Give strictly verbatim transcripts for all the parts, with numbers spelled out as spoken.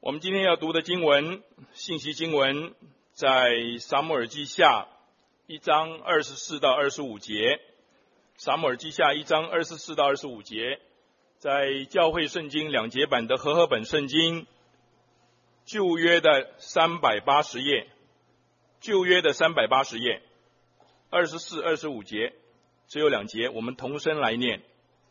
我们今天要读的经文，信息经文在撒母耳记下一章二十四到二十五节。撒母耳记下一章二十四到二十五节，在教会圣经两节版的和合本圣经旧约的三百八十页，旧约的三百八十页，二十四、二十五节，只有两节，我们同声来念。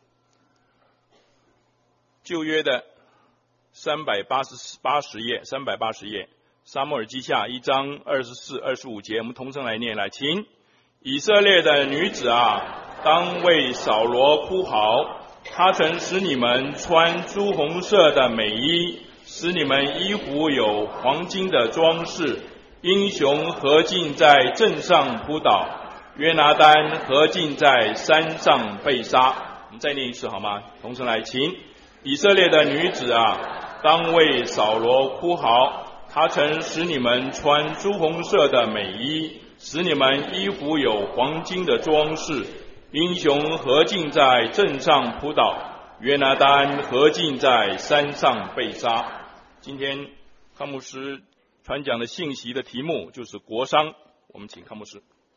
旧约的三百八十八十页，三百八十页，撒母耳记下一章二十四、二十五节，我们同声来念。来，请以色列的女子啊，当为扫罗哭嚎，他曾使你们穿朱红色的美衣，使你们衣服有黄金的装饰。英雄何进在阵上扑倒，约拿单何进在山上被杀。我们再念一次好吗？同声来，请以色列的女子啊，当为扫罗哭嚎，他曾使你们穿朱红色的美衣，使你们衣服有黄金的装饰。英雄何进在阵上扑倒，约拿单何进在山上被杀。今天康牧师传讲的信息的题目就是国殇。我们请康牧师。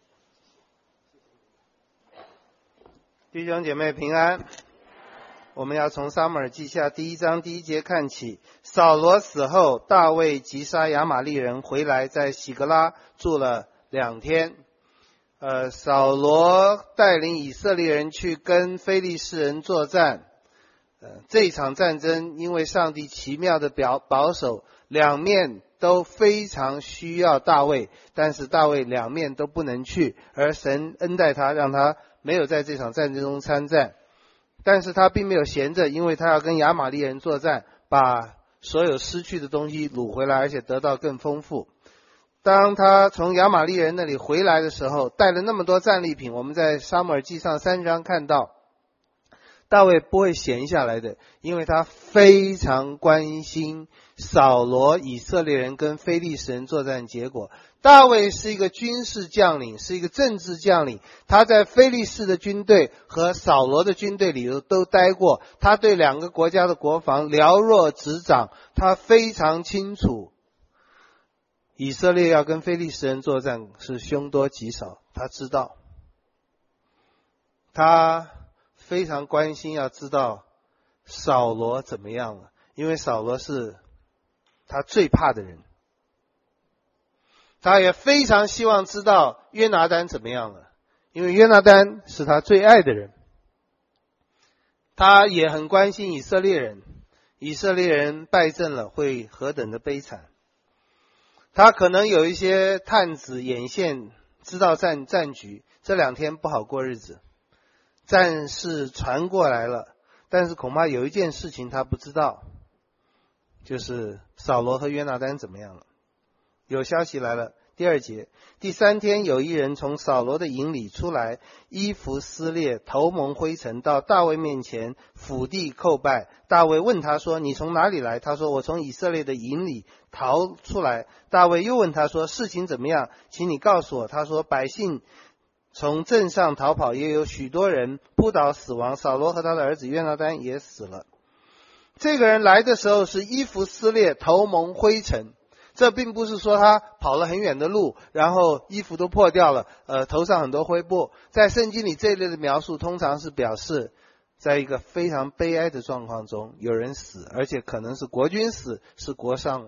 弟兄姐妹平安。我们要从撒母耳记下第一章第一节看起。扫罗死后，大卫击杀亚玛力人回来，在喜格拉住了两天。呃，扫罗带领以色列人去跟非利士人作战。呃，这一场战争因为上帝奇妙的表保守，两面都非常需要大卫，但是大卫两面都不能去，而神恩待他，让他没有在这场战争中参战。但是他并没有闲着，因为他要跟亚玛力人作战，把所有失去的东西掳回来，而且得到更丰富。当他从亚玛力人那里回来的时候，带了那么多战利品，我们在撒母耳记上三章看到，大卫不会闲下来的，因为他非常关心扫罗以色列人跟非利士人作战结果。大卫是一个军事将领，是一个政治将领，他在非利士的军队和扫罗的军队里头都待过，他对两个国家的国防了若指掌，他非常清楚以色列要跟非利士人作战是凶多吉少，他知道，他非常关心要知道扫罗怎么样了，因为扫罗是他最怕的人。他也非常希望知道约拿单怎么样了，因为约拿单是他最爱的人。他也很关心以色列人，以色列人败阵了会何等的悲惨。他可能有一些探子眼线知道战战局，这两天不好过日子。战事传过来了，但是恐怕有一件事情他不知道，就是扫罗和约拿单怎么样了。有消息来了，第二节，第三天有一人从扫罗的营里出来，衣服撕裂，头蒙灰尘，到大卫面前俯地叩拜。大卫问他说，你从哪里来？他说，我从以色列的营里逃出来。大卫又问他说，事情怎么样？请你告诉我。他说，百姓从镇上逃跑，也有许多人扑倒死亡，扫罗和他的儿子约拿单也死了。这个人来的时候是衣服撕裂，头蒙灰尘。这并不是说他跑了很远的路，然后衣服都破掉了，呃，头上很多灰布。在圣经里这一类的描述通常是表示在一个非常悲哀的状况中有人死，而且可能是国军死，是国殇了。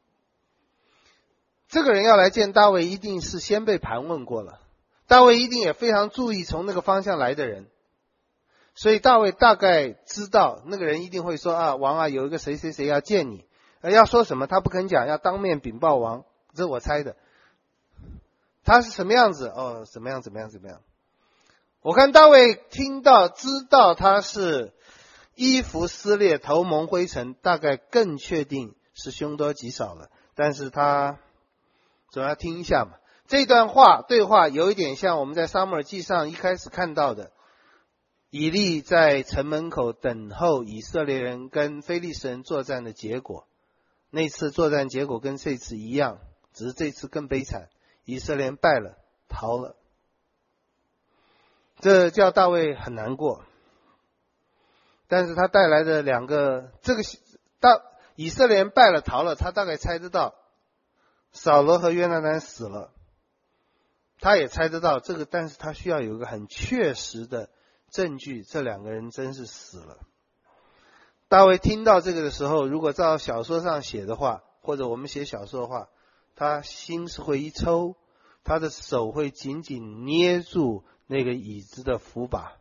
这个人要来见大卫，一定是先被盘问过了，大卫一定也非常注意从那个方向来的人，所以大卫大概知道那个人一定会说，啊，王啊，有一个谁谁谁要见你。要说什么他不肯讲，要当面禀报王，这是我猜的。他是什么样子？哦，怎么样怎么样怎么样。我看大卫听到知道他是衣服撕裂，头蒙灰尘，大概更确定是凶多吉少了，但是他总要听一下嘛。这段话对话有一点像我们在撒母耳记上一开始看到的，以利在城门口等候以色列人跟非利士人作战的结果。那次作战结果跟这次一样，只是这次更悲惨，以色列人败了，逃了。这叫大卫很难过。但是他带来的两个，这个大以色列人败了逃了，他大概猜得到扫罗和约拿单死了，他也猜得到这个，但是他需要有一个很确实的证据，这两个人真是死了。大卫听到这个的时候，如果照小说上写的话，或者我们写小说的话，他心是会一抽，他的手会紧紧捏住那个椅子的扶把。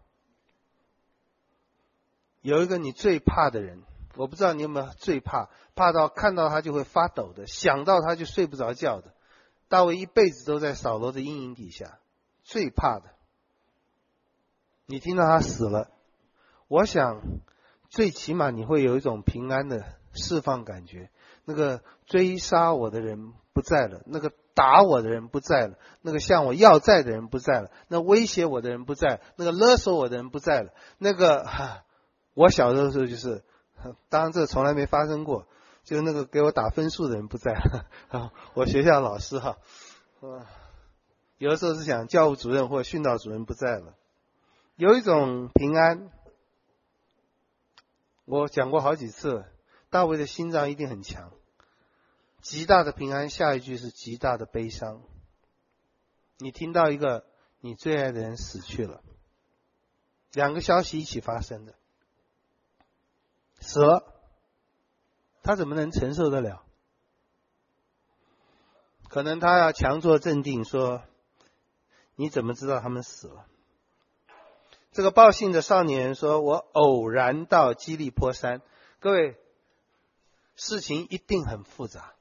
有一个你最怕的人，我不知道你有没有最怕，怕到看到他就会发抖的，想到他就睡不着觉的。大卫一辈子都在扫罗的阴影底下，最怕的。你听到他死了，我想最起码你会有一种平安的释放感觉。那个追杀我的人不在了，那个打我的人不在了，那个向我要债的人不在了，那威胁我的人不在了，那个勒索我的人不在了，那个哈我小的时候就是，当然这从来没发生过，就那个给我打分数的人不在了，我学校老师哈，有的时候是想教务主任或训导主任不在了，有一种平安。我讲过好几次，大卫的心脏一定很强，极大的平安，下一句是极大的悲伤。你听到一个你最爱的人死去了，两个消息一起发生的，死了，他怎么能承受得了？可能他要强作镇定说，你怎么知道他们死了？这个报信的少年人说，我偶然到基利波山。各位，事情一定很复杂。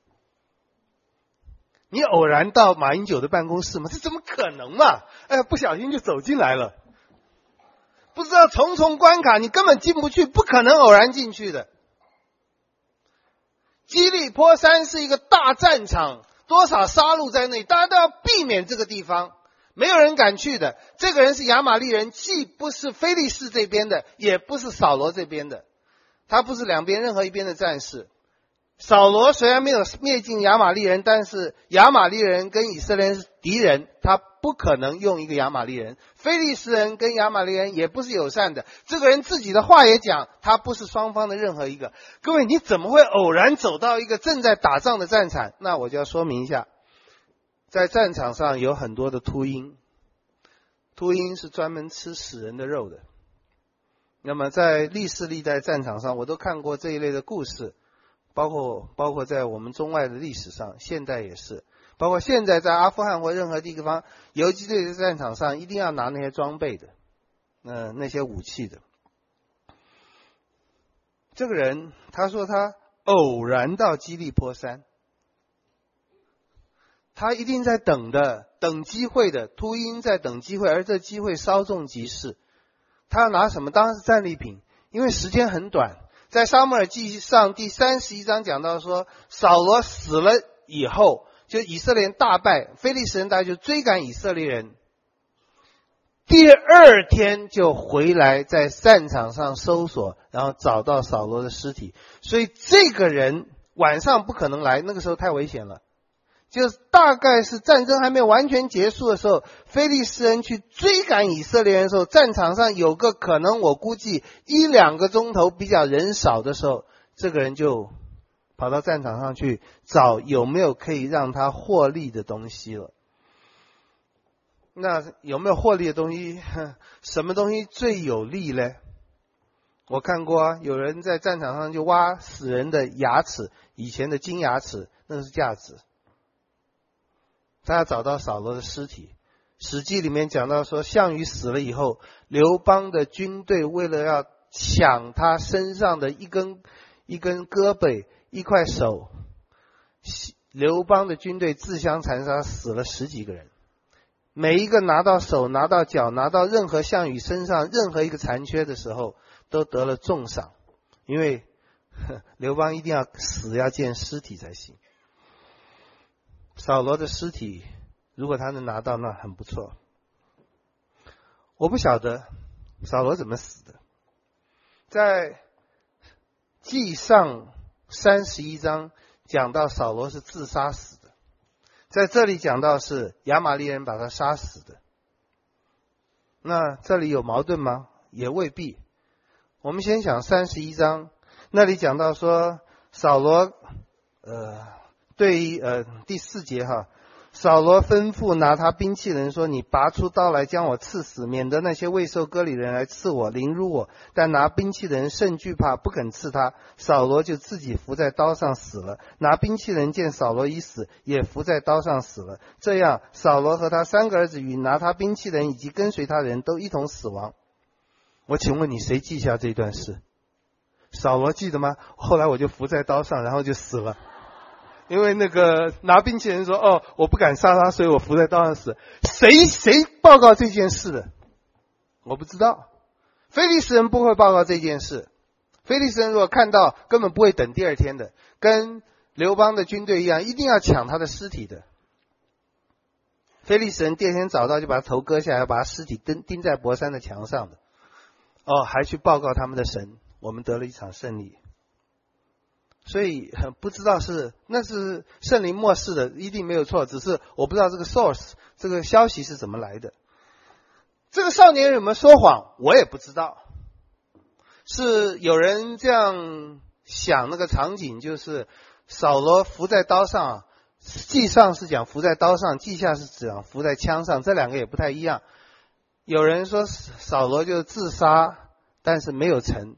你偶然到马英九的办公室吗？这怎么可能嘛？哎，不小心就走进来了，不知道重重关卡，你根本进不去，不可能偶然进去的。基利波山是一个大战场，多少杀戮在内，大家都要避免这个地方，没有人敢去的。这个人是亚玛力人，既不是非利士这边的，也不是扫罗这边的，他不是两边任何一边的战士。扫罗虽然没有灭尽亚玛力人，但是亚玛力人跟以色列人是敌人，他不可能用一个亚玛力人。非利士人跟亚玛力人也不是友善的，这个人自己的话也讲，他不是双方的任何一个。各位，你怎么会偶然走到一个正在打仗的战场？那我就要说明一下，在战场上有很多的秃鹰，秃鹰是专门吃死人的肉的。那么在历世历代战场上，我都看过这一类的故事，包括包括在我们中外的历史上，现代也是，包括现在在阿富汗或任何地方，游击队的战场上一定要拿那些装备的，呃，那些武器的。这个人他说他偶然到基利波山，他一定在等的，等机会的，秃鹰在等机会，而这机会稍纵即逝。他要拿什么？当然是战利品，因为时间很短。在撒母耳记上第三十一章讲到说，扫罗死了以后，就以色列人大败，非利士人大家就追赶以色列人，第二天就回来在战场上搜索，然后找到扫罗的尸体。所以这个人晚上不可能来，那个时候太危险了。就大概是战争还没有完全结束的时候，非利士人去追赶以色列人的时候，战场上有个可能我估计一两个钟头比较人少的时候，这个人就跑到战场上去找有没有可以让他获利的东西了。那有没有获利的东西？什么东西最有利呢？我看过啊，有人在战场上就挖死人的牙齿，以前的金牙齿，那是价值。他要找到扫罗的尸体。史记里面讲到说，项羽死了以后，刘邦的军队为了要抢他身上的一根一根胳膊一块手，刘邦的军队自相残杀，死了十几个人，每一个拿到手拿到脚拿到任何项羽身上任何一个残缺的时候，都得了重赏，因为刘邦一定要死要见尸体才行。扫罗的尸体如果他能拿到，那很不错。我不晓得扫罗怎么死的，在记上三十一章讲到扫罗是自杀死的，在这里讲到是亚玛力人把他杀死的。那这里有矛盾吗？也未必。我们先想三十一章，那里讲到说扫罗，呃，对于呃第四节哈，扫罗吩咐拿他兵器人说：“你拔出刀来将我刺死，免得那些未受割礼人来刺我，凌辱我。”但拿兵器的人甚惧怕，不肯刺他。扫罗就自己伏在刀上死了。拿兵器人见扫罗已死，也伏在刀上死了。这样，扫罗和他三个儿子与拿他兵器的人以及跟随他的人都一同死亡。我请问你，谁记下这段事？扫罗记得吗？后来我就伏在刀上，然后就死了。因为那个拿兵器人说：“哦，我不敢杀他，所以我伏在刀上死。”谁谁报告这件事的？我不知道。非利士人不会报告这件事。非利士人如果看到，根本不会等第二天的，跟刘邦的军队一样，一定要抢他的尸体的。非利士人第二天早到就把他头割下来，把他尸体钉钉在伯山的墙上的。哦，还去报告他们的神，我们得了一场胜利。所以不知道是那是圣灵默示的，一定没有错，只是我不知道这个 source 这个消息是怎么来的。这个少年人有没有说谎，我也不知道。是有人这样想，那个场景就是扫罗伏在刀上，记上是讲伏在刀上，记下是讲伏在枪上，这两个也不太一样。有人说扫罗就自杀，但是没有成。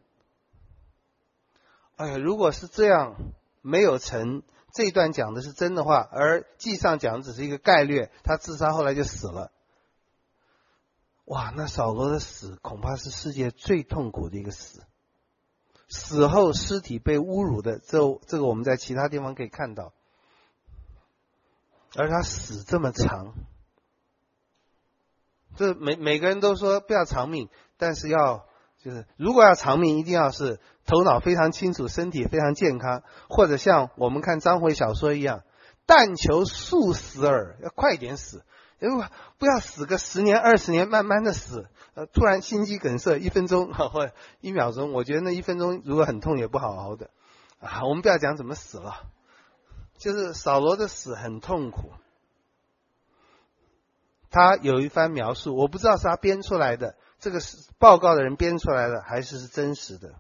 哎呀，如果是这样没有成，这一段讲的是真的话，而记上讲的只是一个概略，他自杀后来就死了。哇，那扫罗的死恐怕是世界最痛苦的一个死。死后尸体被侮辱的，这这个我们在其他地方可以看到。而他死这么长，这每每个人都说不要长命，但是要就是如果要长命，一定要是头脑非常清楚，身体非常健康，或者像我们看章回小说一样，但求速死耳，要快点死，如果不要死个十年二十年，慢慢的死，呃，突然心肌梗塞，一分钟或一秒钟，我觉得那一分钟如果很痛也不好熬的啊。我们不要讲怎么死了，就是扫罗的死很痛苦。他有一番描述，我不知道是他编出来的，这个是报告的人编出来的，还是是真实的。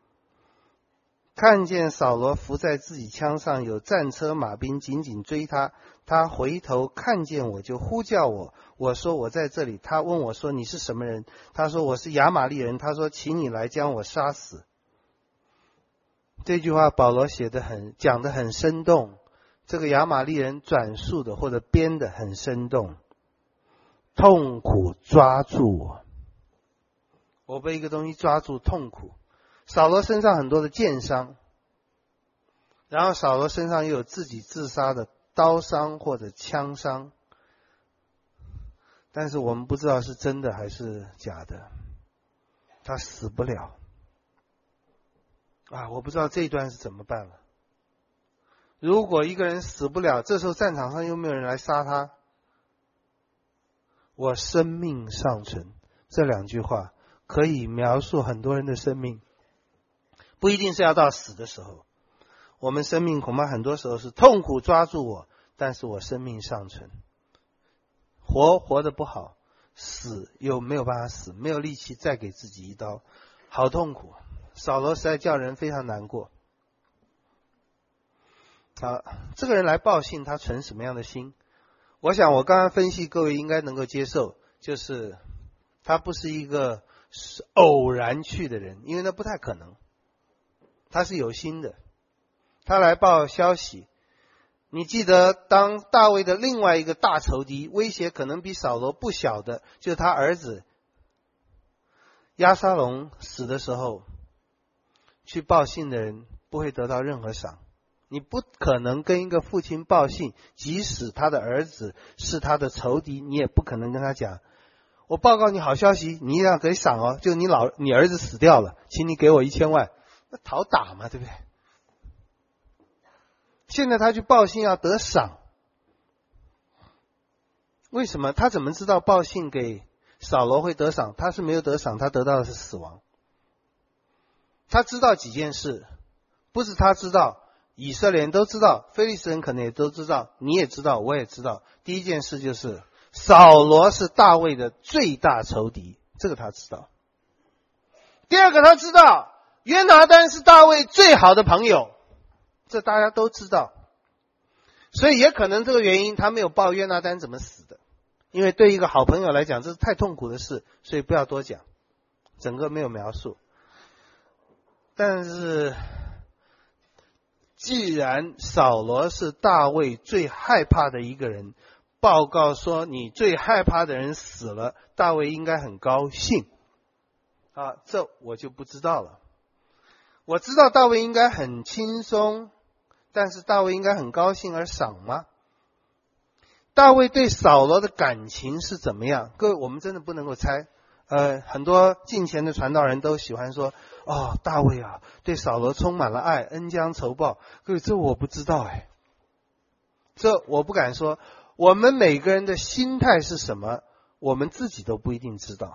看见扫罗伏在自己枪上，有战车马兵紧紧追他，他回头看见我就呼叫我，我说我在这里。他问我说你是什么人？他说我是亚玛利人。他说请你来将我杀死。这句话保罗写得很讲得很生动，这个亚玛利人转述的或者编得很生动。痛苦抓住我，我被一个东西抓住，痛苦。扫罗身上很多的剑伤，然后扫罗身上又有自己自杀的刀伤或者枪伤，但是我们不知道是真的还是假的，他死不了啊！我不知道这一段是怎么办了。如果一个人死不了，这时候战场上又没有人来杀他，我生命尚存，这两句话可以描述很多人的生命，不一定是要到死的时候。我们生命恐怕很多时候是痛苦抓住我，但是我生命尚存。活活得不好，死又没有办法死，没有力气再给自己一刀，好痛苦。扫罗实在叫人非常难过。好，这个人来报信，他存什么样的心？我想我刚刚分析，各位应该能够接受，就是他不是一个偶然去的人，因为那不太可能，他是有心的。他来报消息，你记得当大卫的另外一个大仇敌，威胁可能比扫罗不小的，就是他儿子押沙龙死的时候，去报信的人不会得到任何赏。你不可能跟一个父亲报信，即使他的儿子是他的仇敌，你也不可能跟他讲，我报告你好消息，你一定要给赏哦，就你老你儿子死掉了，请你给我一千万，那讨打嘛，对不对？现在他去报信要得赏，为什么？他怎么知道报信给扫罗会得赏？他是没有得赏，他得到的是死亡。他知道几件事，不是他知道，以色列人都知道，非利士人可能也都知道，你也知道，我也知道。第一件事就是扫罗是大卫的最大仇敌，这个他知道。第二个他知道约拿单是大卫最好的朋友， 这大家都知道。所以也可能这个原因他没有报约拿单怎么死的，因为对一个好朋友来讲这是太痛苦的事，所以不要多讲，整个没有描述。但是既然扫罗是大卫最害怕的一个人，报告说你最害怕的人死了，大卫应该很高兴啊，这我就不知道了。我知道大卫应该很轻松，但是大卫应该很高兴而赏吗？大卫对扫罗的感情是怎么样？各位，我们真的不能够猜。呃，很多近前的传道人都喜欢说，哦，大卫啊，对扫罗充满了爱，恩将仇报。各位，这我不知道哎，这我不敢说。我们每个人的心态是什么，我们自己都不一定知道。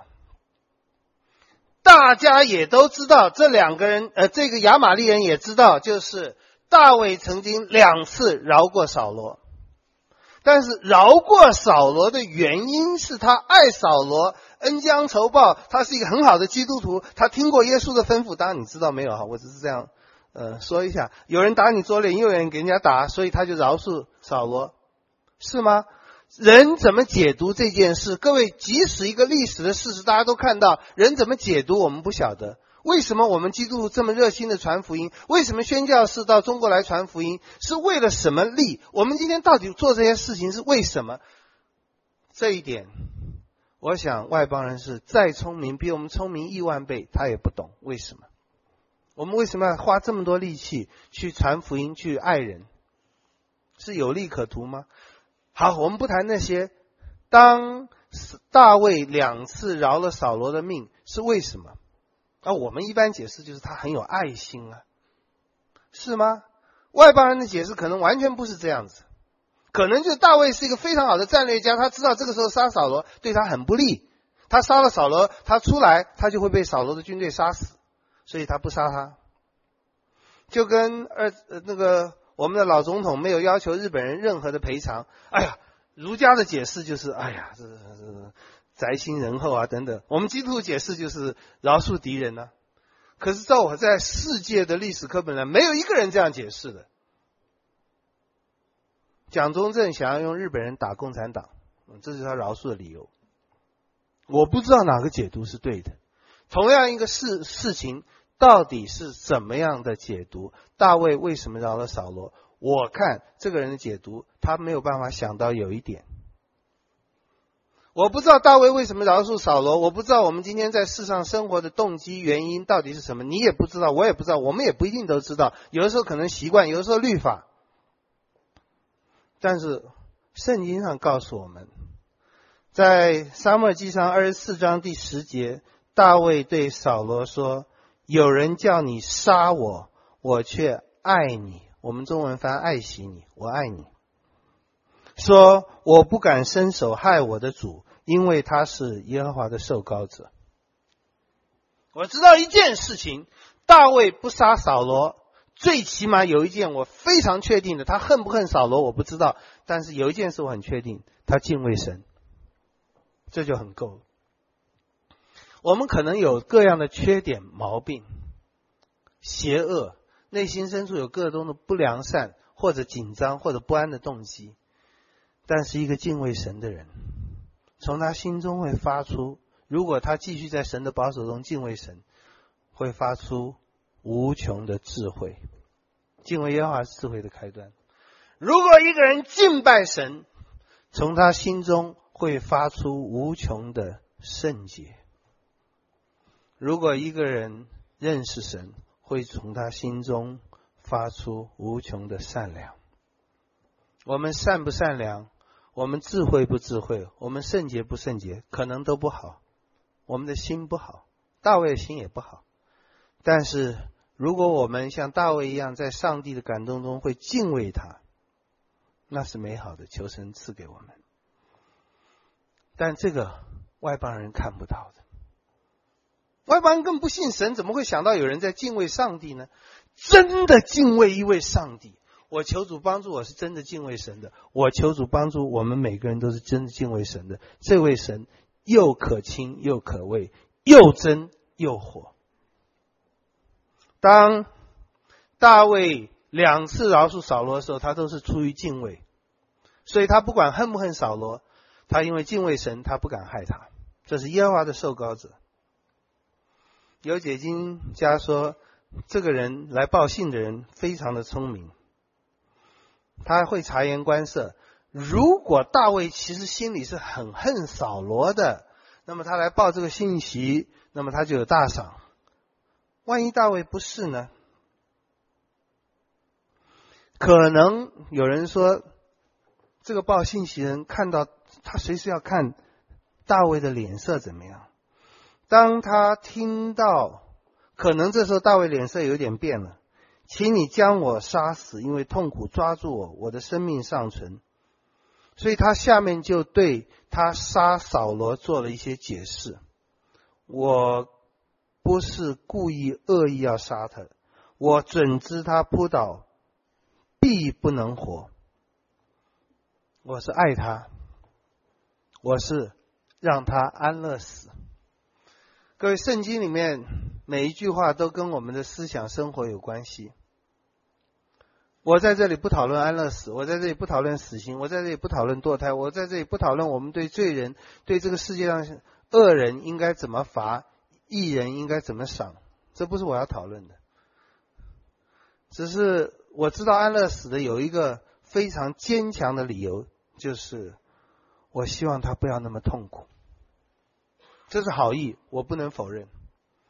大家也都知道，这两个人，呃，这个亚玛力人也知道，就是大卫曾经两次饶过扫罗。但是饶过扫罗的原因是他爱扫罗，恩将仇报，他是一个很好的基督徒，他听过耶稣的吩咐。当然你知道没有哈，我只是这样呃说一下。有人打你左脸，右眼给人家打，所以他就饶恕扫罗，是吗？人怎么解读这件事？各位，即使一个历史的事实大家都看到，人怎么解读我们不晓得。为什么我们基督徒这么热心的传福音？为什么宣教士到中国来传福音？是为了什么利？我们今天到底做这些事情是为什么？这一点我想外邦人是再聪明，比我们聪明亿万倍，他也不懂为什么。我们为什么要花这么多力气去传福音，去爱人？是有利可图吗？好，我们不谈那些。当大卫两次饶了扫罗的命，是为什么？啊，我们一般解释就是他很有爱心啊，是吗？外邦人的解释可能完全不是这样子，可能就是大卫是一个非常好的战略家，他知道这个时候杀扫罗对他很不利，他杀了扫罗，他出来他就会被扫罗的军队杀死，所以他不杀他。就跟二呃那个我们的老总统没有要求日本人任何的赔偿，哎呀，儒家的解释就是哎呀这这宅心仁厚啊等等，我们基督徒解释就是饶恕敌人啊。可是照我在世界的历史课本上没有一个人这样解释的。蒋中正想要用日本人打共产党，这是他饶恕的理由。我不知道哪个解读是对的。同样一个事事情到底是怎么样的解读？大卫为什么饶了扫罗？我看这个人的解读他没有办法想到有一点，我不知道大卫为什么饶恕扫罗，我不知道我们今天在世上生活的动机原因到底是什么，你也不知道，我也不知道，我们也不一定都知道，有的时候可能习惯，有的时候律法。但是圣经上告诉我们，在撒母耳记上二十四章第十节，大卫对扫罗说，有人叫你杀我，我却爱你。我们中文翻爱惜你，我爱你。说我不敢伸手害我的主，因为他是耶和华的受膏者。我知道一件事情，大卫不杀扫罗，最起码有一件我非常确定的，他恨不恨扫罗我不知道，但是有一件事我很确定，他敬畏神，这就很够了。我们可能有各样的缺点毛病，邪恶，内心深处有各种的不良善，或者紧张或者不安的动机，但是一个敬畏神的人，从他心中会发出，如果他继续在神的保守中敬畏神，会发出无穷的智慧。敬畏耶和华是智慧的开端。如果一个人敬拜神，从他心中会发出无穷的圣洁。如果一个人认识神，会从他心中发出无穷的善良。我们善不善良，我们智慧不智慧，我们圣洁不圣洁，可能都不好，我们的心不好，大卫的心也不好。但是如果我们像大卫一样在上帝的感动中会敬畏他，那是美好的，求神赐给我们。但这个外邦人看不到的，外邦人更不信神，怎么会想到有人在敬畏上帝呢？真的敬畏一位上帝，我求主帮助我是真的敬畏神的，我求主帮助我们每个人都是真的敬畏神的。这位神又可亲又可畏，又真又活。当大卫两次饶恕扫罗的时候，他都是出于敬畏，所以他不管恨不恨扫罗，他因为敬畏神，他不敢害他。这是耶和华的受膏者。有解经家说，这个人来报信的人非常的聪明，他会察言观色。如果大卫其实心里是很恨扫罗的，那么他来报这个信息，那么他就有大赏。万一大卫不是呢？可能有人说，这个报信息人看到他随时要看大卫的脸色怎么样。当他听到，可能这时候大卫脸色有点变了，请你将我杀死，因为痛苦抓住我，我的生命尚存。所以他下面就对他杀扫罗做了一些解释。我不是故意恶意要杀他，我准知他扑倒必不能活。我是爱他，我是让他安乐死。各位，圣经里面每一句话都跟我们的思想生活有关系。我在这里不讨论安乐死，我在这里不讨论死刑，我在这里不讨论堕胎，我在这里不讨论我们对罪人，对这个世界上恶人应该怎么罚，义人应该怎么赏，这不是我要讨论的。只是我知道安乐死的有一个非常坚强的理由，就是我希望他不要那么痛苦。这是好意，我不能否认。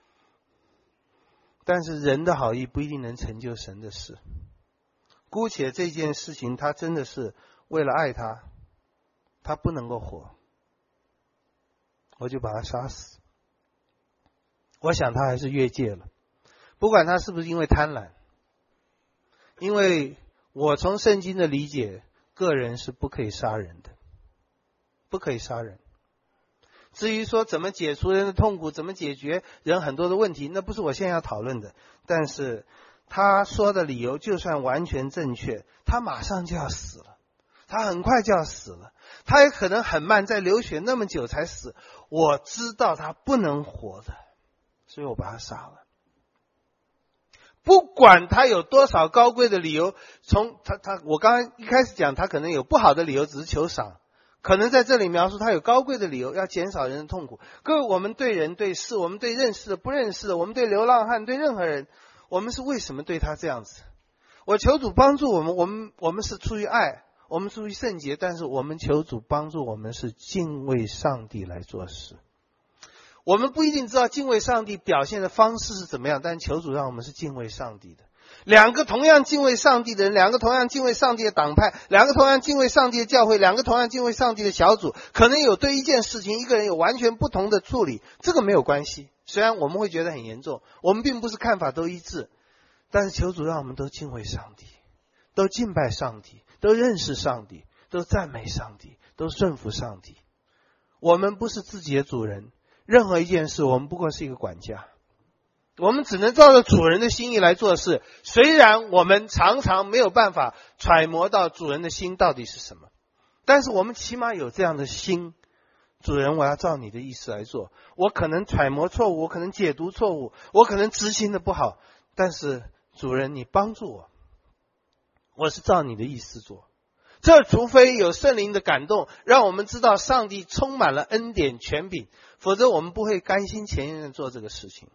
但是人的好意不一定能成就神的事。姑且这件事情他真的是为了爱他，他不能够活，我就把他杀死。我想他还是越界了，不管他是不是因为贪婪，因为我从圣经的理解，个人是不可以杀人的，不可以杀人。至于说怎么解除人的痛苦，怎么解决人很多的问题，那不是我现在要讨论的。但是他说的理由就算完全正确，他马上就要死了，他很快就要死了，他也可能很慢，在流血那么久才死。我知道他不能活的，所以我把他杀了。不管他有多少高贵的理由，从他他我刚刚一开始讲，他可能有不好的理由，只是求赏。可能在这里描述他有高贵的理由，要减少人的痛苦。各位，我们对人对事，我们对认识的不认识的，我们对流浪汉对任何人，我们是为什么对他这样子？我求主帮助我们，我们我们是出于爱，我们出于圣洁，但是我们求主帮助我们是敬畏上帝来做事。我们不一定知道敬畏上帝表现的方式是怎么样，但求主让我们是敬畏上帝的。两个同样敬畏上帝的人，两个同样敬畏上帝的党派，两个同样敬畏上帝的教会，两个同样敬畏上帝的小组，可能有对一件事情一个人有完全不同的处理，这个没有关系。虽然我们会觉得很严重，我们并不是看法都一致，但是求主让我们都敬畏上帝，都敬拜上帝，都认识上帝，都赞美上帝，都顺服上帝。我们不是自己的主人，任何一件事我们不过是一个管家，我们只能照着主人的心意来做事。虽然我们常常没有办法揣摩到主人的心到底是什么，但是我们起码有这样的心，主人，我要照你的意思来做。我可能揣摩错误，我可能解读错误，我可能执行的不好，但是主人你帮助我，我是照你的意思做。这除非有圣灵的感动，让我们知道上帝充满了恩典权柄，否则我们不会甘心情愿地做这个事情。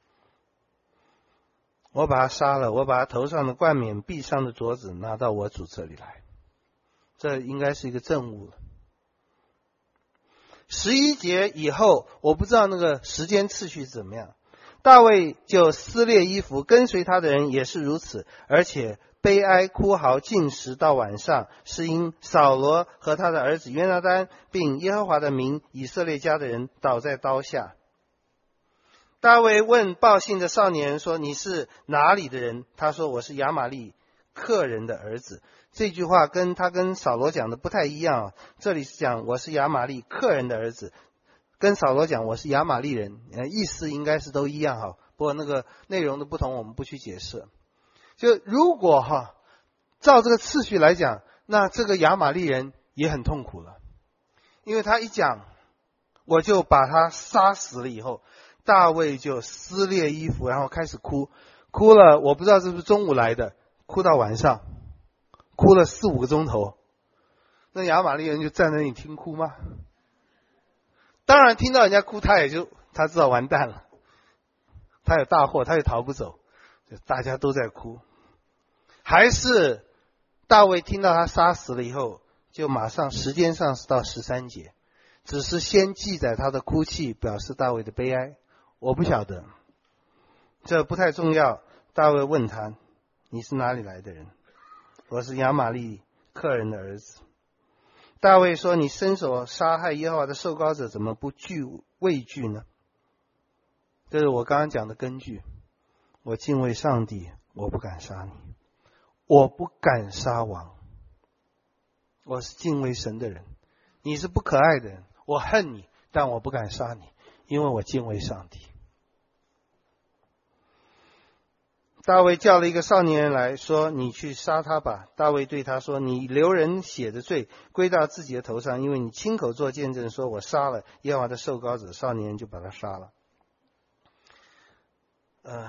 我把他杀了，我把他头上的冠冕、臂上的镯子拿到我主这里来，这应该是一个证物了。十一节以后，我不知道那个时间次序怎么样。大卫就撕裂衣服，跟随他的人也是如此，而且悲哀哭嚎禁食到晚上，是因扫罗和他的儿子约拿单并耶和华的民以色列家的人倒在刀下。大卫问报信的少年人说，你是哪里的人？他说，我是亚玛利客人的儿子。这句话跟他跟扫罗讲的不太一样，这里是讲我是亚玛利客人的儿子，跟扫罗讲我是亚玛利人，意思应该是都一样哈，不过那个内容的不同我们不去解释。就如果哈照这个次序来讲，那这个亚玛利人也很痛苦了，因为他一讲我就把他杀死了以后，大卫就撕裂衣服，然后开始哭，哭了我不知道是不是中午来的， 哭到晚上，哭了四五个钟头。那亚玛力人就站在那里听哭吗？当然听到人家哭，他也就他知道完蛋了，他有大祸，他也逃不走，就大家都在哭。还是大卫听到他杀死了以后，就马上时间上是到十三节，只是先记载他的哭泣，表示大卫的悲哀。我不晓得，这不太重要。大卫问他，你是哪里来的人？我是亚玛利克人的儿子。大卫说，你伸手杀害耶和华的受膏者，怎么不惧畏惧呢？这是我刚刚讲的根据。我敬畏上帝，我不敢杀你，我不敢杀王，我是敬畏神的人。你是不可爱的人，我恨你，但我不敢杀你，因为我敬畏上帝。大卫叫了一个少年人来说，你去杀他吧。大卫对他说，你流人血的罪归到自己的头上，因为你亲口做见证说我杀了耶和华的受膏者。少年人就把他杀了。呃，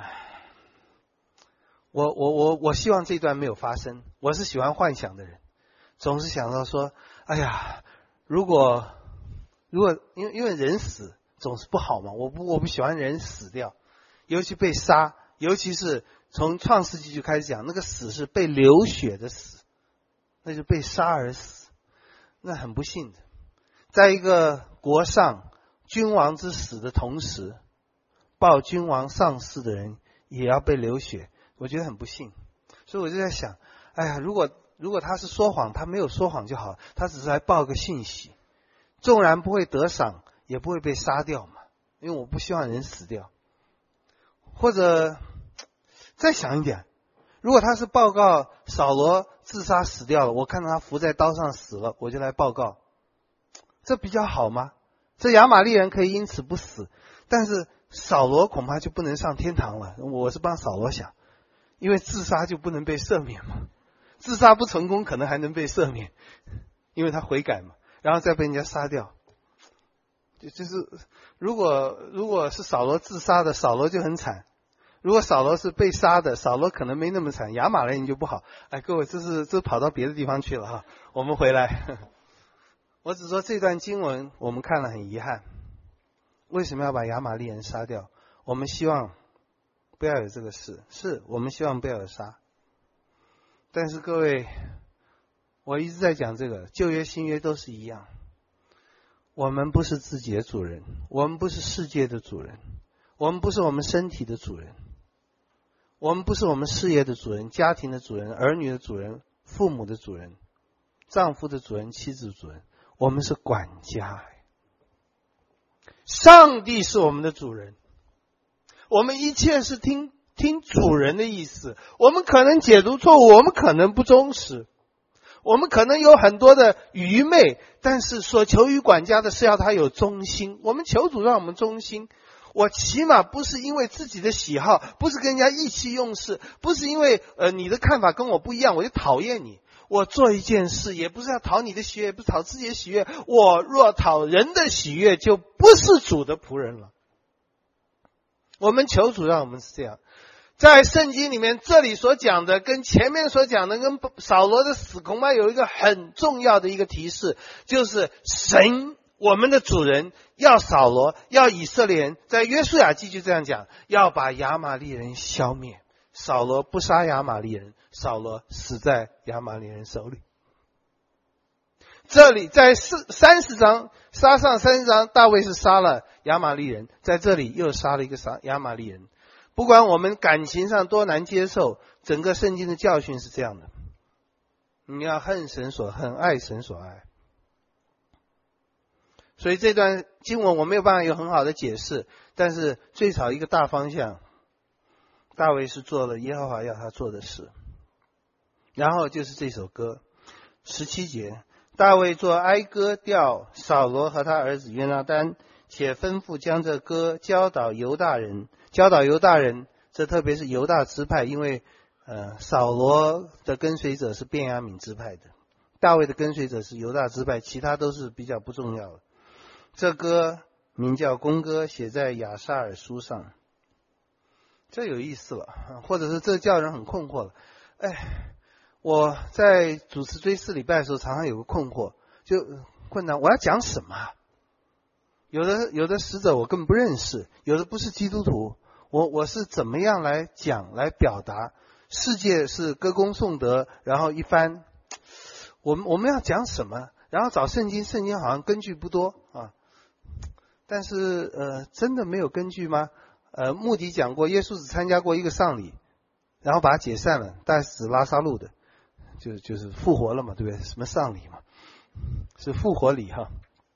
我我我我希望这段没有发生。我是喜欢幻想的人，总是想到说，哎呀，如果如果因为因为人死总是不好嘛，我不我不喜欢人死掉，尤其被杀，尤其是从创世纪就开始讲，那个死是被流血的死，那就被杀而死，那很不幸的。在一个国上，君王之死的同时，报君王丧事的人也要被流血，我觉得很不幸。所以我就在想，哎呀，如果如果他是说谎，他没有说谎就好，他只是来报个信息，纵然不会得赏，也不会被杀掉嘛，因为我不希望人死掉。或者再想一点，如果他是报告扫罗自杀死掉了，我看到他伏在刀上死了，我就来报告，这比较好吗？这亚玛力人可以因此不死，但是扫罗恐怕就不能上天堂了。我是帮扫罗想，因为自杀就不能被赦免嘛，自杀不成功可能还能被赦免，因为他悔改嘛，然后再被人家杀掉。就就是如果如果是扫罗自杀的，扫罗就很惨；如果扫罗是被杀的，扫罗可能没那么惨，亚玛力人就不好。哎，各位，这是这跑到别的地方去了哈，我们回来。我只说这段经文我们看了很遗憾，为什么要把亚玛力人杀掉？我们希望不要有这个事，是我们希望不要有杀。但是各位，我一直在讲这个，旧约新约都是一样，我们不是自己的主人，我们不是世界的主人，我们不是我们身体的主人，我们不是我们事业的主人，家庭的主人，儿女的主人，父母的主人，丈夫的主人，妻子的主人，我们是管家。上帝是我们的主人，我们一切是听听主人的意思。我们可能解读错误，我们可能不忠实，我们可能有很多的愚昧，但是所求于管家的是要他有忠心。我们求主让我们忠心，我起码不是因为自己的喜好，不是跟人家意气用事，不是因为呃你的看法跟我不一样我就讨厌你。我做一件事也不是要讨你的喜悦，也不是讨自己的喜悦，我若讨人的喜悦，就不是主的仆人了。我们求主让我们是这样。在圣经里面，这里所讲的跟前面所讲的跟扫罗的死恐怕有一个很重要的一个提示，就是神我们的主人要扫罗，要以色列人，在约书亚记就这样讲，要把亚玛力人消灭。扫罗不杀亚玛力人，扫罗死在亚玛力人手里。这里在三十章杀上三十章，大卫是杀了亚玛力人，在这里又杀了一个杀亚玛力人。不管我们感情上多难接受，整个圣经的教训是这样的，你要恨神所恨，爱神所爱。所以这段经文我没有办法有很好的解释，但是最少一个大方向，大卫是做了耶和华要他做的事。然后就是这首歌十七节，大卫作哀歌调扫罗和他儿子约拿单，且吩咐将这歌教导犹大人，教导犹大人，这特别是犹大支派，因为呃扫罗的跟随者是便雅悯支派的，大卫的跟随者是犹大支派，其他都是比较不重要的。这歌名叫弓歌，写在亚萨尔书上。这有意思了，或者是这叫人很困惑了。 哎，我在主持追思礼拜的时候，常常有个困惑，就困难，我要讲什么？有的有的使者我根本不认识，有的不是基督徒，我我是怎么样来讲来表达？世界是歌功颂德，然后一番，我们我们要讲什么？然后找圣经，圣经好像根据不多啊，但是呃，真的没有根据吗？呃，穆迪讲过，耶稣只参加过一个丧礼，然后把它解散了，但是指拉撒路的，就就是复活了嘛，对不对？什么丧礼嘛，是复活礼哈。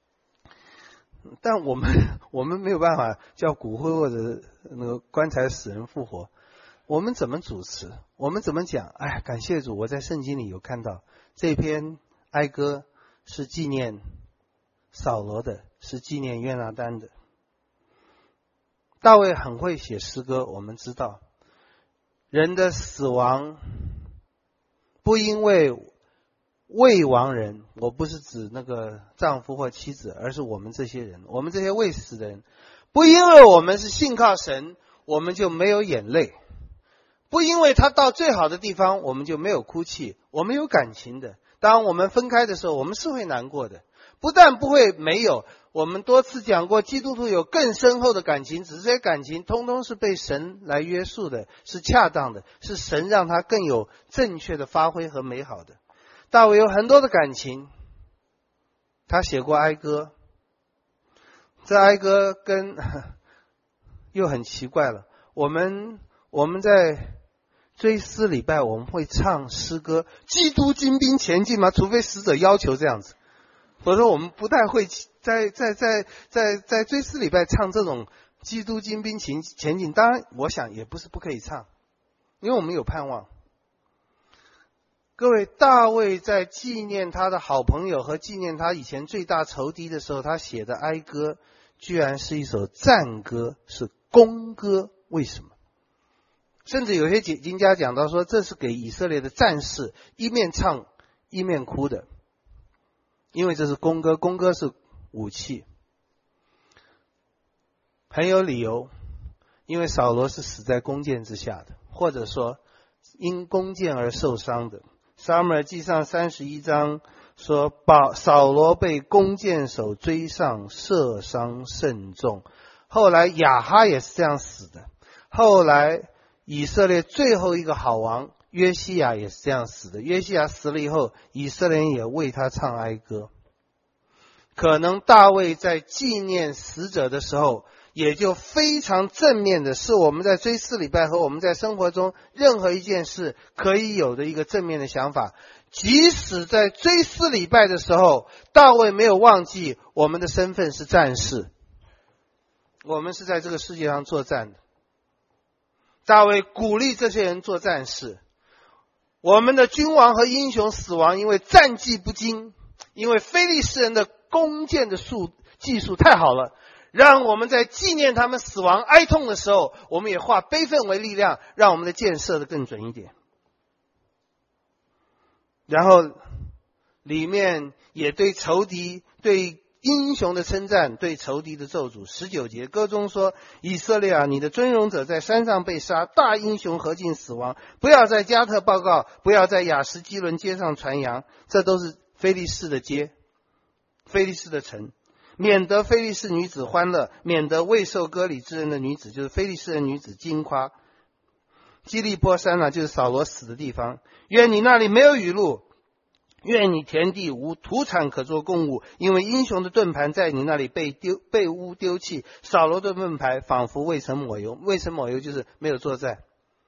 但我们我们没有办法叫骨灰或者那个棺材死人复活，我们怎么主持？我们怎么讲？哎，感谢主，我在圣经里有看到这篇哀歌是纪念扫罗的，是纪念约拿单的。大卫很会写诗歌，我们知道，人的死亡不因为未亡人，我不是指那个丈夫或妻子，而是我们这些人，我们这些未死的人，不因为我们是信靠神，我们就没有眼泪，不因为他到最好的地方，我们就没有哭泣，我们有感情的。当我们分开的时候，我们是会难过的，不但不会没有，我们多次讲过，基督徒有更深厚的感情，只是这些感情通通是被神来约束的，是恰当的，是神让他更有正确的发挥和美好的。大卫有很多的感情，他写过哀歌，这哀歌跟又很奇怪了，我们我们在追思礼拜我们会唱诗歌，基督精兵前进吗？除非使者要求这样子，否则我们不太会在在在在在追思礼拜唱这种基督精兵前前进。当然我想也不是不可以唱，因为我们有盼望。各位，大卫在纪念他的好朋友和纪念他以前最大仇敌的时候，他写的哀歌居然是一首赞歌，是弓歌。为什么？甚至有些解经家讲到说，这是给以色列的战士一面唱一面哭的，因为这是弓歌，弓歌是武器，很有理由，因为扫罗是死在弓箭之下的，或者说因弓箭而受伤的。撒母耳记上三十一章说，扫罗被弓箭手追上，射伤甚重。后来亚哈也是这样死的，后来以色列最后一个好王约西亚也是这样死的。约西亚死了以后，以色列人也为他唱哀歌。可能大卫在纪念死者的时候，也就非常正面的，是我们在追思礼拜和我们在生活中任何一件事可以有的一个正面的想法。即使在追思礼拜的时候，大卫没有忘记我们的身份是战士，我们是在这个世界上作战的。大卫鼓励这些人做战士。我们的君王和英雄死亡，因为战技不精，因为非利士人的弓箭的术技术太好了，让我们在纪念他们死亡哀痛的时候，我们也化悲愤为力量，让我们的箭射得更准一点。然后里面也对仇敌，对英雄的称赞，对仇敌的咒诅。十九节歌中说，以色列啊，你的尊荣者在山上被杀，大英雄何进死亡，不要在加特报告，不要在亚什基伦街上传扬。这都是非利士的街，非利士的城，免得非利士女子欢乐，免得未受割礼之人的女子，就是非利士人女子惊夸。基利波山啊，就是扫罗死的地方。愿你那里没有雨露，愿你田地无土产可做供物，因为英雄的盾牌在你那里被丢被污丢弃，扫罗的盾牌仿佛未曾抹油。未曾抹油就是没有作战。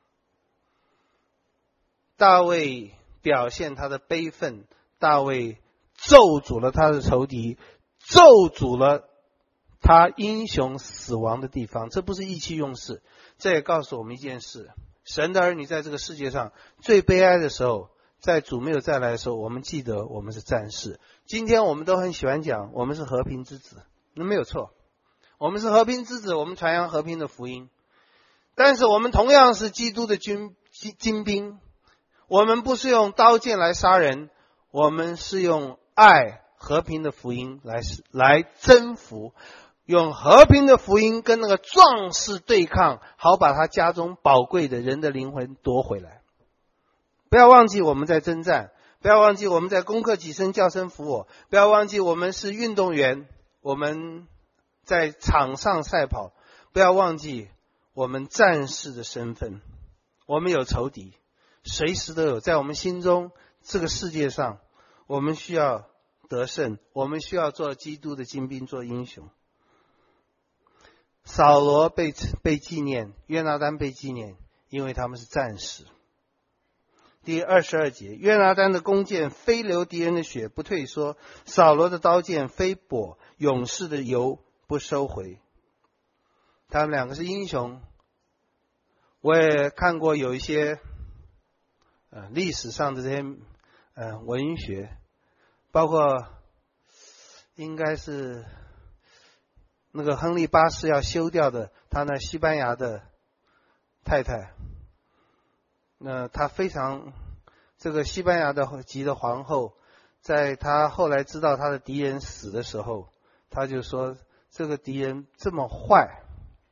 大卫表现他的悲愤，大卫咒诅了他的仇敌，咒诅了他英雄死亡的地方。这不是意气用事，这也告诉我们一件事，神的儿女在这个世界上最悲哀的时候，在主没有再来的时候，我们记得我们是战士。今天我们都很喜欢讲我们是和平之子，那没有错，我们是和平之子，我们传扬和平的福音。但是我们同样是基督的军精兵，我们不是用刀剑来杀人，我们是用爱和平的福音来来征服，用和平的福音跟那个壮士对抗，好把他家中宝贵的人的灵魂夺回来。 不要忘记我们在征战，不要忘记我们在攻克己身，叫声服我，不要忘记我们是运动员，我们在场上赛跑，不要忘记我们战士的身份。我们有仇敌，随时都有，在我们心中，这个世界上，我们需要得胜，我们需要做基督的精兵，做英雄。扫罗被被纪念，约拿单被纪念，因为他们是战士。第二十二节，约拿单的弓箭非流敌人的血不退缩，扫罗的刀剑非跛勇士的油不收回。他们两个是英雄。我也看过有一些呃历史上的这些呃文学，包括应该是那个亨利八世要休掉的他那西班牙的太太，那他非常这个西班牙的籍的皇后，在他后来知道他的敌人死的时候，他就说这个敌人这么坏，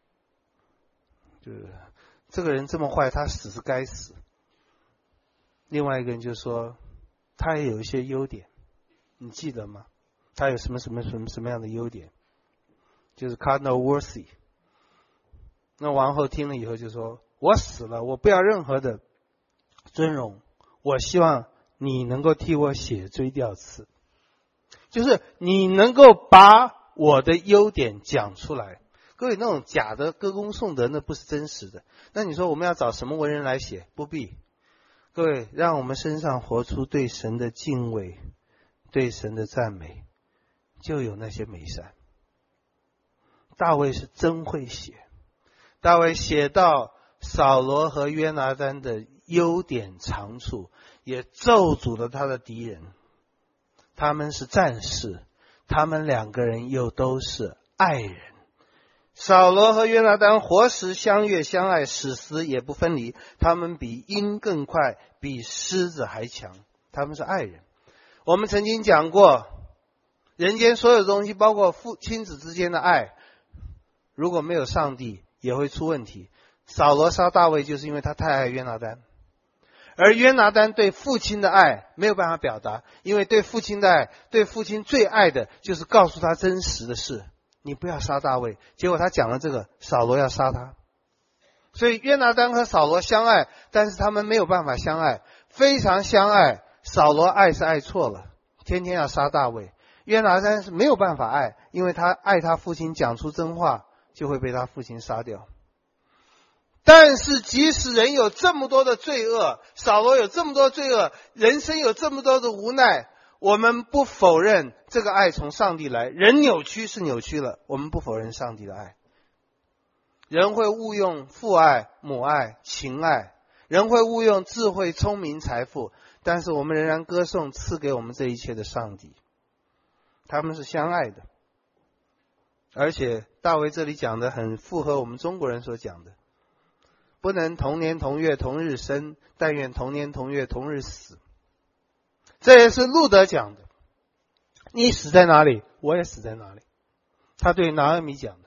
就是这个人这么坏，他死是该死。另外一个人就说他也有一些优点，你记得吗？他有什么什么什么什么样的优点？就是 Cardinal Wolsey。 那王后听了以后就说，我死了，我不要任何的尊荣，我希望你能够替我血追吊刺，就是你能够把我的优点讲出来。各位，那种假的歌功颂德那不是真实的。那你说我们要找什么文人来写？不必。各位，让我们身上活出对神的敬畏，对神的赞美，就有那些美善。大卫是真会写，大卫写到扫罗和约拿单的优点长处，也咒诅了他的敌人。他们是战士，他们两个人又都是爱人。扫罗和约拿单活时相悦相爱，死时也不分离。他们比鹰更快，比狮子还强。他们是爱人。我们曾经讲过，人间所有东西，包括父亲子之间的爱，如果没有上帝，也会出问题。扫罗杀大卫，就是因为他太爱约拿单。而约拿单对父亲的爱没有办法表达，因为对父亲的爱，对父亲最爱的就是告诉他真实的事，你不要杀大卫。结果他讲了这个，扫罗要杀他。所以约拿单和扫罗相爱，但是他们没有办法相爱，非常相爱。扫罗爱是爱错了，天天要杀大卫。约拿单是没有办法爱，因为他爱他父亲，讲出真话就会被他父亲杀掉。但是即使人有这么多的罪恶，扫罗有这么多罪恶，人生有这么多的无奈，我们不否认这个爱从上帝来。人扭曲是扭曲了，我们不否认上帝的爱。人会误用父爱、母爱、情爱，人会误用智慧、聪明、财富，但是我们仍然歌颂赐给我们这一切的上帝。他们是相爱的。而且大卫这里讲的很符合我们中国人所讲的，不能同年同月同日生，但愿同年同月同日死。这也是路德讲的，你死在哪里，我也死在哪里。他对拿俄米讲的，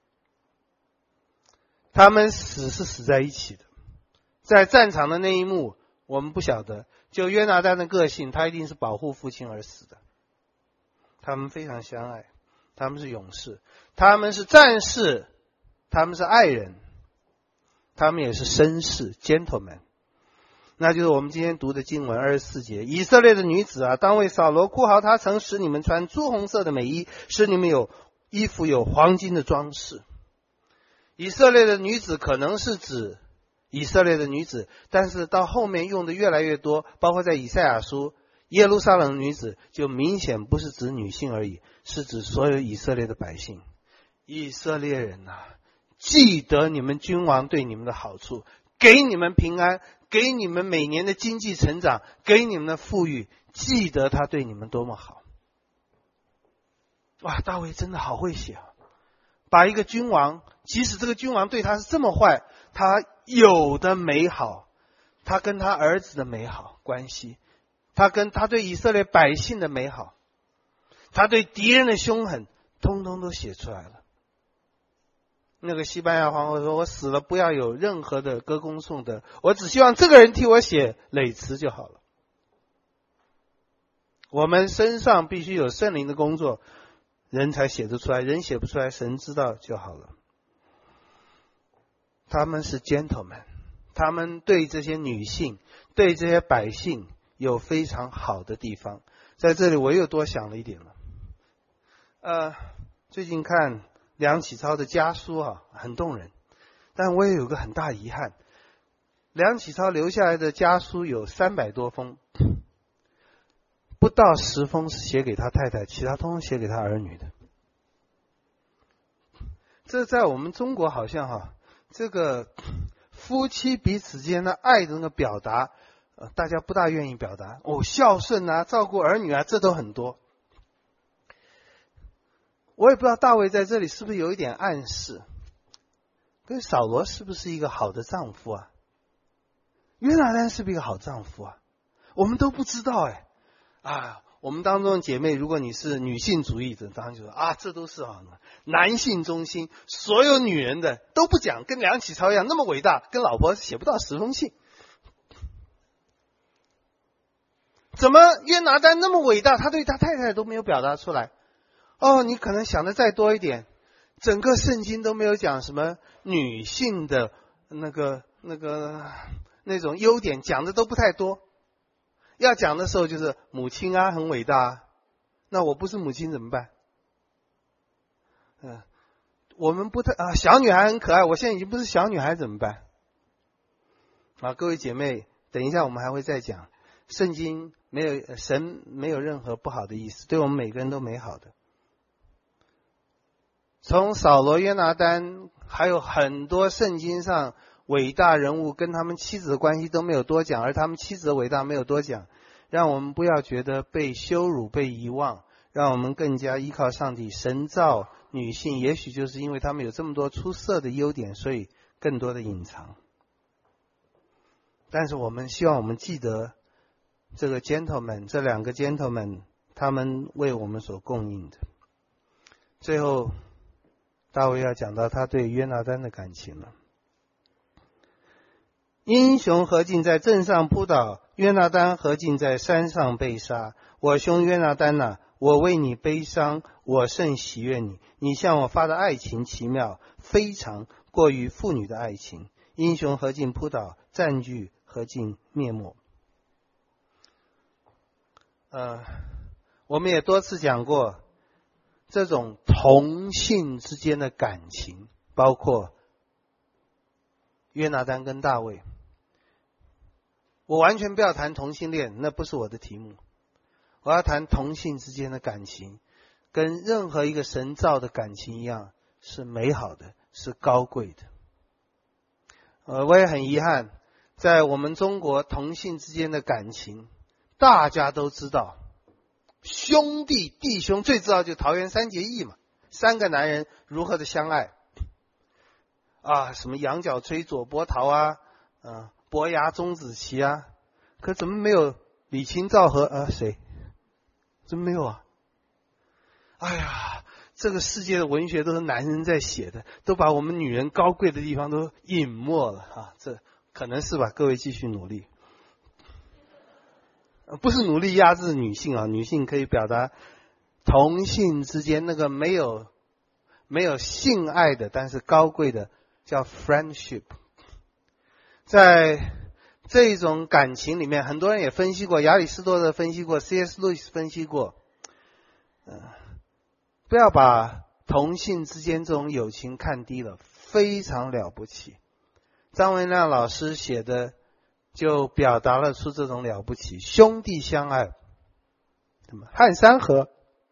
他们死是死在一起的。在战场的那一幕我们不晓得，就约拿单的个性，他一定是保护父亲而死的。他们非常相爱，他们是勇士，他们是战士，他们是爱人，他们也是绅士 gentlemen。 那就是我们今天读的经文二十四节，以色列的女子啊，当为扫罗哭嚎，他曾使你们穿朱红色的美衣，使你们有衣服有黄金的装饰。以色列的女子可能是指以色列的女子，但是到后面用的越来越多，包括在以赛亚书，耶路撒冷女子就明显不是指女性而已，是指所有以色列的百姓。以色列人啊，记得你们君王对你们的好处，给你们平安，给你们每年的经济成长，给你们的富裕，记得他对你们多么好。哇，大卫真的好会写啊！把一个君王，即使这个君王对他是这么坏，他有的美好，他跟他儿子的美好关系，他跟他对以色列百姓的美好，他对敌人的凶狠，通通都写出来了。 那个西班牙皇后说，我死了不要有任何的歌功颂德，我只希望这个人替我写诔词就好了。我们身上必须有圣灵的工作，人才写得出来，人写不出来，神知道就好了。他们是 gentlemen， 他们对这些女性，对这些百姓有非常好的地方。在这里我又多想了一点了。呃，最近看梁启超的家书啊，很动人，但我也有个很大遗憾，梁启超留下来的家书有三百多封，不到十封是写给他太太，其他通通写给他儿女的。这在我们中国好像哈、啊，这个夫妻彼此之间的爱的那个表达，呃，大家不大愿意表达。哦，孝顺啊，照顾儿女啊，这都很多。我也不知道大卫在这里是不是有一点暗示，跟扫罗是不是一个好的丈夫啊？约拿单是不是一个好丈夫啊？我们都不知道哎。啊，我们当中的姐妹，如果你是女性主义者，当然就说啊，这都是啊男性中心，所有女人的都不讲，跟梁启超一样那么伟大，跟老婆写不到十封信。怎么约拿单那么伟大，他对他太太都没有表达出来？哦，你可能想的再多一点，整个圣经都没有讲什么女性的那个那个那种优点，讲的都不太多。要讲的时候就是母亲啊，很伟大啊。那我不是母亲怎么办？嗯，我们不太啊，小女孩很可爱，我现在已经不是小女孩怎么办？啊，各位姐妹，等一下我们还会再讲，圣经没有神没有任何不好的意思，对我们每个人都美好的。从扫罗、约拿单，还有很多圣经上伟大人物跟他们妻子的关系都没有多讲，而他们妻子的伟大没有多讲，让我们不要觉得被羞辱、被遗忘，让我们更加依靠上帝。神造女性，也许就是因为他们有这么多出色的优点，所以更多的隐藏。但是我们希望我们记得这个 gentleman， 这两个 gentleman， 他们为我们所供应的。最后大卫要讲到他对约拿单的感情了。英雄何进在阵上扑倒，约拿单何进在山上被杀。我兄约拿单啊，我为你悲伤，我甚喜悦你。你向我发的爱情奇妙，非常过于妇女的爱情。英雄何进扑倒，占据何进灭没。呃，我们也多次讲过，这种同性之间的感情，包括约拿单跟大卫。我完全不要谈同性恋，那不是我的题目。我要谈同性之间的感情，跟任何一个神造的感情一样，是美好的，是高贵的。呃，我也很遗憾，在我们中国同性之间的感情，大家都知道，兄弟弟兄最知道就桃园三结义嘛，三个男人如何的相爱啊，什么羊角吹左伯桃啊，啊伯牙钟子期啊，可怎么没有李清照和啊谁？怎么没有啊？哎呀，这个世界的文学都是男人在写的，都把我们女人高贵的地方都隐没了啊！这可能是吧？各位继续努力，不是努力压制女性啊，女性可以表达同性之间那个没有没有性爱的，但是高贵的叫 friendship。在这种感情里面，很多人也分析过，亚里士多德分析过， C S 路易斯分析过，呃，不要把同性之间这种友情看低了，非常了不起。张文亮老师写的就表达了出这种了不起，兄弟相爱，什么汉山河。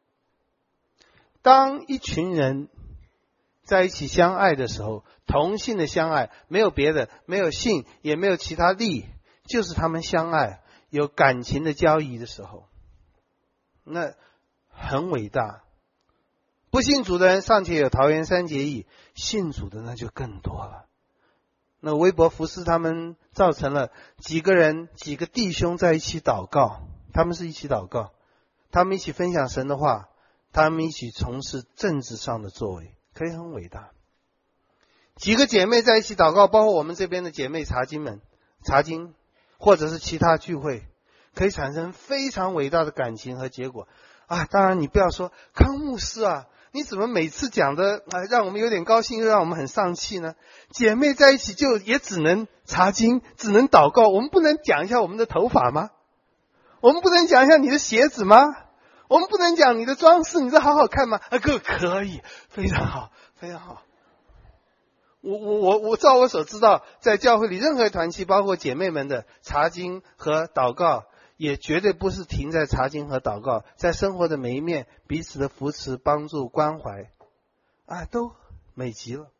当一群人在一起相爱的时候，同性的相爱，没有别的，没有性，也没有其他利，就是他们相爱，有感情的交易的时候，那很伟大。不信主的人尚且有桃园三结义，信主的那就更多了。那微伯福斯他们造成了几个人几个弟兄在一起祷告，他们是一起祷告，他们一起分享神的话，他们一起从事政治上的作为，可以很伟大。 几个姐妹在一起祷告，包括我们这边的姐妹查经们，查经或者是其他聚会，可以产生非常伟大的感情和结果啊！当然你不要说康牧师啊，你怎么每次讲的啊让我们有点高兴，又让我们很丧气呢？姐妹在一起就也只能查经，只能祷告，我们不能讲一下我们的头发吗？我们不能讲一下你的鞋子吗？我们不能讲你的装饰，你这好好看吗？啊，哥可以，非常好，非常好。我我我我照我所知道，在教会里任何团契，包括姐妹们的查经和祷告，也绝对不是停在查经和祷告，在生活的每一面，彼此的扶持、帮助、关怀，啊，都美极了。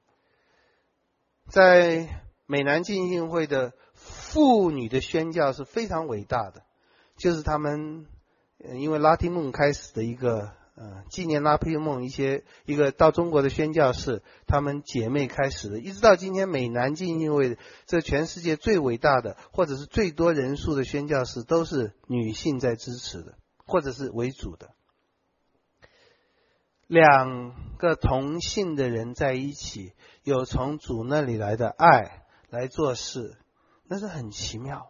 在美南浸信会的妇女的宣教是非常伟大的，就是他们因为拉丁梦开始的一个呃纪念拉丁梦一些一个到中国的宣教士，他们姐妹开始的，一直到今天美南浸信会这全世界最伟大的或者是最多人数的宣教士都是女性在支持的，或者是为主的。两个同性的人在一起，有从主那里来的爱来做事，那是很奇妙。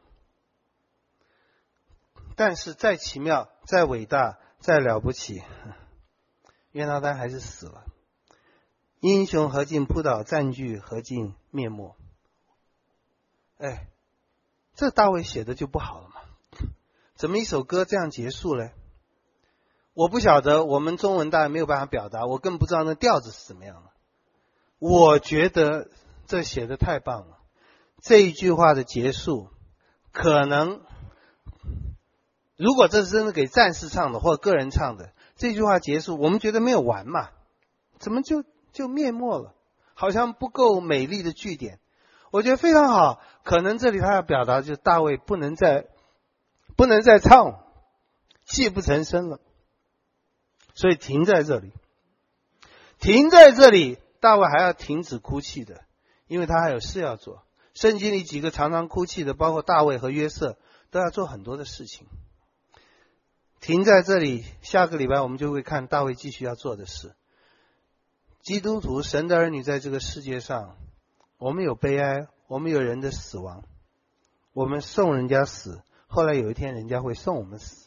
但是再奇妙、再伟大、再了不起，约拿单还是死了。英雄何进扑倒，占据何进灭没。哎，这大卫写的就不好了嘛？怎么一首歌这样结束呢？我不晓得，我们中文大人没有办法表达，我更不知道那调子是怎么样的。我觉得这写的太棒了。这一句话的结束，可能如果这是真的给战士唱的或个人唱的，这句话结束，我们觉得没有完嘛，怎么就就灭没了？好像不够美丽的句点。我觉得非常好，可能这里他要表达就是大卫不能再不能再唱，泣不成声了，所以停在这里。停在这里，大卫还要停止哭泣的，因为他还有事要做。圣经里几个常常哭泣的，包括大卫和约瑟，都要做很多的事情。停在这里，下个礼拜我们就会看大卫继续要做的事。基督徒神的儿女在这个世界上，我们有悲哀，我们有人的死亡，我们送人家死，后来有一天人家会送我们死。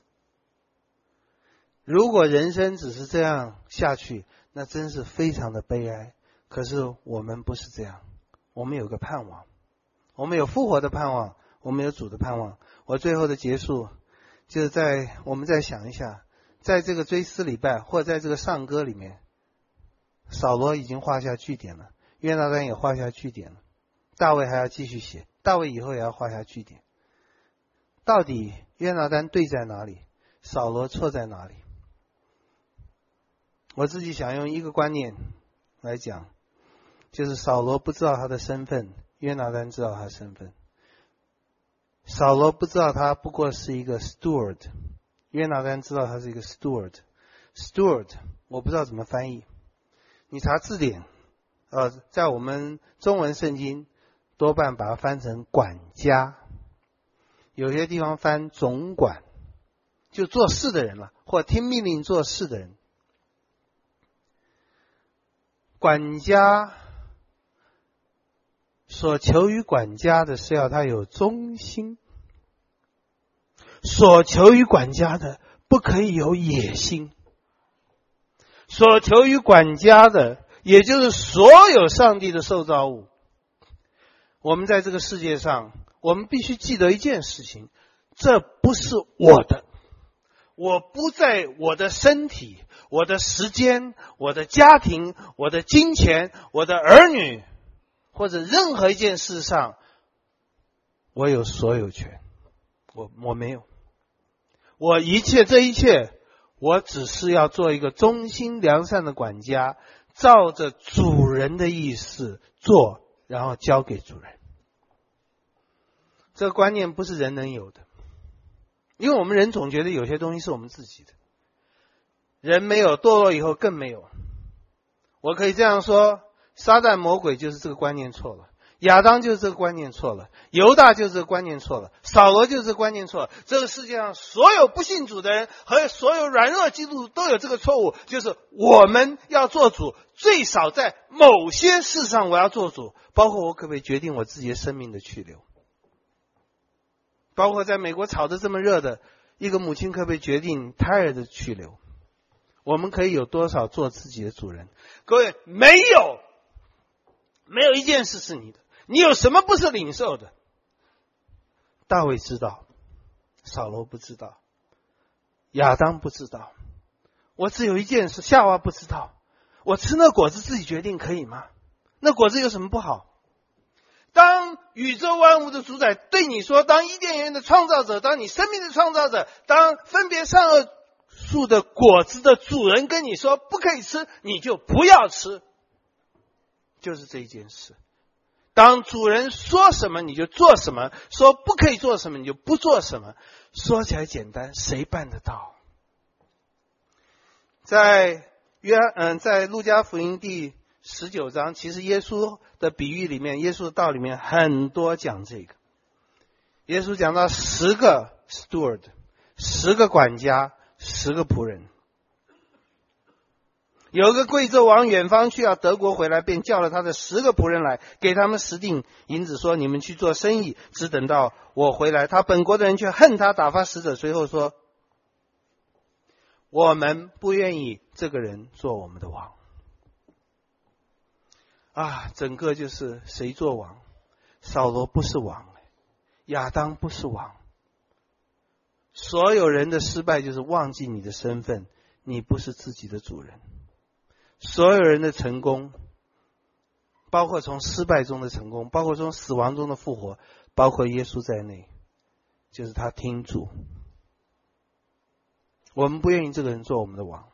如果人生只是这样下去，那真是非常的悲哀。可是我们不是这样，我们有个盼望，我们有复活的盼望，我们有主的盼望。我最后的结束就是在我们再想一下，在这个追思礼拜或者在这个上歌里面，扫罗已经画下句点了，约拿单也画下句点了，大卫还要继续写，大卫以后也要画下句点。到底约拿单对在哪里，扫罗错在哪里？我自己想用一个观念来讲，就是扫罗不知道他的身份，约拿单知道他的身份。扫罗不知道他不过是一个 steward， 约拿单知道他是一个 steward。 steward 我不知道怎么翻译，你查字典，呃，在我们中文圣经多半把它翻成管家，有些地方翻总管，就做事的人了，或听命令做事的人。管家所求于管家的是要他有忠心，所求于管家的不可以有野心，所求于管家的也就是所有上帝的受造物。我们在这个世界上，我们必须记得一件事情，这不是我的，我不在我的身体、我的时间、我的家庭、我的金钱、我的儿女或者任何一件事上我有所有权，我我没有，我一切这一切我只是要做一个忠心良善的管家，照着主人的意思做，然后交给主人。这个观念不是人能有的，因为我们人总觉得有些东西是我们自己的，人没有，堕落以后更没有。我可以这样说，撒旦魔鬼就是这个观念错了。 亚当就是这个观念错了，犹大就是这个观念错了，扫罗就是这个观念错了。这个世界上所有不信主的人和所有软弱基督徒都有这个错误，就是我们要做主，最少在某些事上我要做主，包括我可不可以决定我自己的生命的去留，包括在美国炒得这么热的一个母亲可不可以决定胎儿的去留，我们可以有多少做自己的主人？各位，没有没有一件事是你的，你有什么不是领受的？大卫知道，扫罗不知道，亚当不知道，我只有一件事，夏娃不知道，我吃那果子自己决定可以吗？那果子有什么不好？当宇宙万物的主宰对你说，当伊甸园的创造者，当你生命的创造者，当分别善恶树的果子的主人跟你说不可以吃，你就不要吃，就是这一件事。当主人说什么你就做什么，说不可以做什么你就不做什么。说起来简单，谁办得到？在约嗯，在路加福音第十九章，其实耶稣的比喻里面，耶稣的道里面很多讲这个。耶稣讲到十个 steward， 十个管家，十个仆人。有个贵胄往远方去，要德国回来，便叫了他的十个仆人来，给他们十锭银子，说：你们去做生意，只等到我回来。他本国的人却恨他，打发使者随后说：我们不愿意这个人做我们的王。啊，整个就是谁做王？扫罗不是王，亚当不是王。所有人的失败就是忘记你的身份，你不是自己的主人。所有人的成功，包括从失败中的成功，包括从死亡中的复活，包括耶稣在内，就是他听主。我们不愿意这个人做我们的王。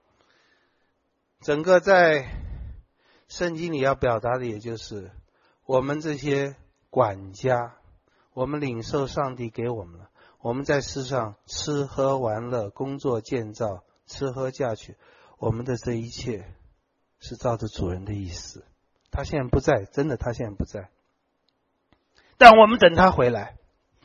整个在圣经里要表达的，也就是我们这些管家，我们领受上帝给我们了，我们在世上吃喝玩乐，工作建造，吃喝嫁娶，我们的这一切是照着主人的意思。他现在不在，真的他现在不在，但我们等他回来。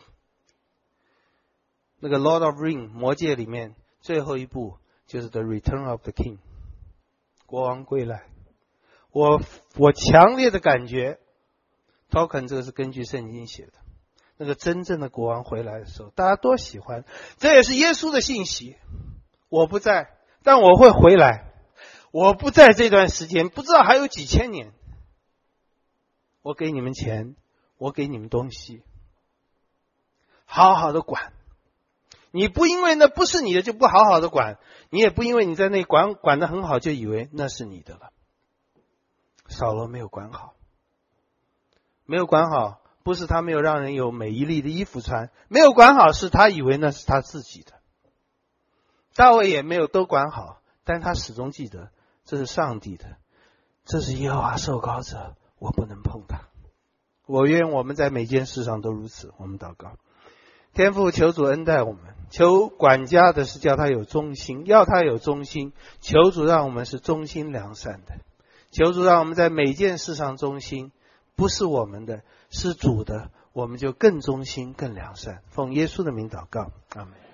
那个 Lord of Ring 魔戒里面最后一部就是 The Return of the King， 国王归来。我我强烈的感觉 Tolkien 这个是根据圣经写的，那个真正的国王回来的时候大家多喜欢。这也是耶稣的信息，我不在，但我会回来。我不在这段时间，不知道还有几千年，我给你们钱，我给你们东西，好好的管。你不因为那不是你的就不好好的管，你也不因为你在那管管得很好就以为那是你的了。扫罗没有管好，没有管好，不是他没有让人有美一粒的衣服穿，没有管好是他以为那是他自己的。大卫也没有都管好，但他始终记得这是上帝的，这是耶和华受膏者，我不能碰他。我愿我们在每件事上都如此。我们祷告，天父，求主恩待我们，求管家的是叫他有忠心，要他有忠心，求主让我们是忠心良善的，求主让我们在每件事上忠心，不是我们的，是主的，我们就更忠心更良善。奉耶稣的名祷告，阿们。